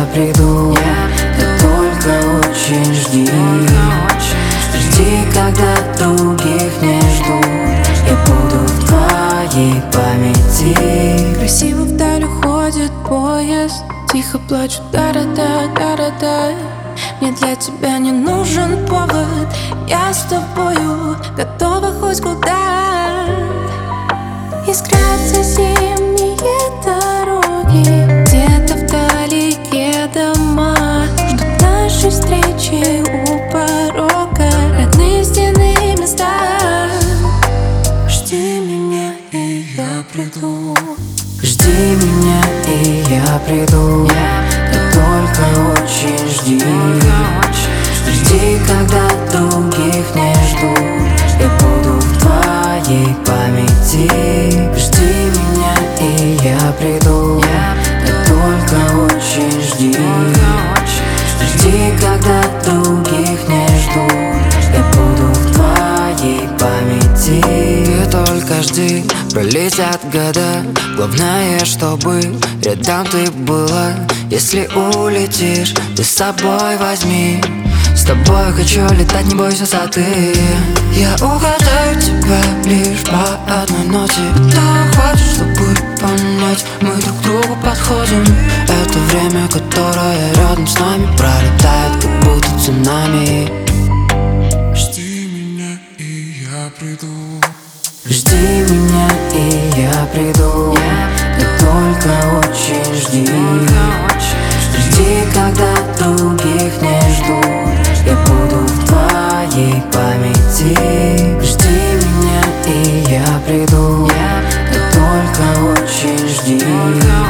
приду. Ты только очень жди. Жди, когда других не жду. Я буду в твоей памяти. Красиво вдаль уходит поезд, тихо плачут да-да-да. Мне для тебя не нужен повод. Я с тобою готова хоть куда. Искрятся зимние дороги, где-то вдалеке дома. Ждут нашей встречи у порога, родные стены места. Жди меня, и я приду. Жди меня, и я приду. Ты только очень жди. Жди, когда других не жду. Я буду в твоей памяти. Жди меня, и я приду. Ты только очень жди. Жди, когда других не жду. Я буду в твоей памяти. Ты только жди, пролетят года. Главное, чтобы рядом ты была. Если улетишь, ты с собой возьми. С тобой хочу летать, не бойся высоты. Я угадаю тебя лишь по одной ноте. Этого хватит, чтобы понять, мы друг другу подходим. Это время, которое рядом с нами пролетает, как будто цунами. Жди меня, и я приду. Жди меня, и я приду. Ты только очень жди. Жди, когда других не жду. Я буду в твоей памяти. Жди меня, и я приду. Ты только очень жди.